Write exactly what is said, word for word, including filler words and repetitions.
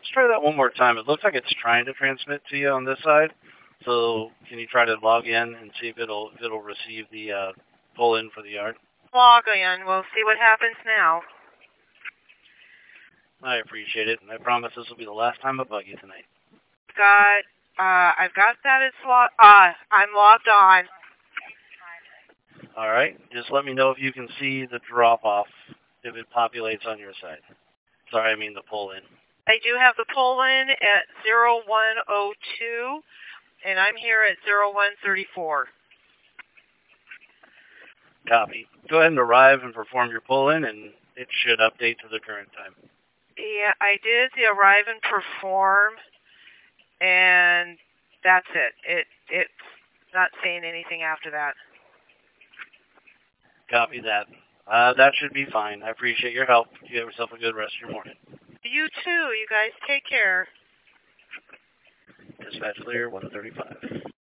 let's try that one more time. It looks like it's trying to transmit to you on this side. So can you try to log in and see if it'll if it'll receive the uh, pull in for the yard? Log in. We'll see what happens now. I appreciate it, and I promise this will be the last time I bug you tonight. Got. Uh, I've got that it's log. Uh, I'm logged on. All right. Just let me know if you can see the drop off if it populates on your side. Sorry, I mean the pull in. I do have the pull in at zero one oh two, and I'm here at zero one thirty-four. Copy. Go ahead and arrive and perform your pull in, and it should update to the current time. Yeah, I did the arrive and perform, and that's it. It it's not saying anything after that. Copy that. Uh, that should be fine. I appreciate your help. You have yourself a good rest of your morning. You too. You guys take care. Dispatch clear, one thirty-five.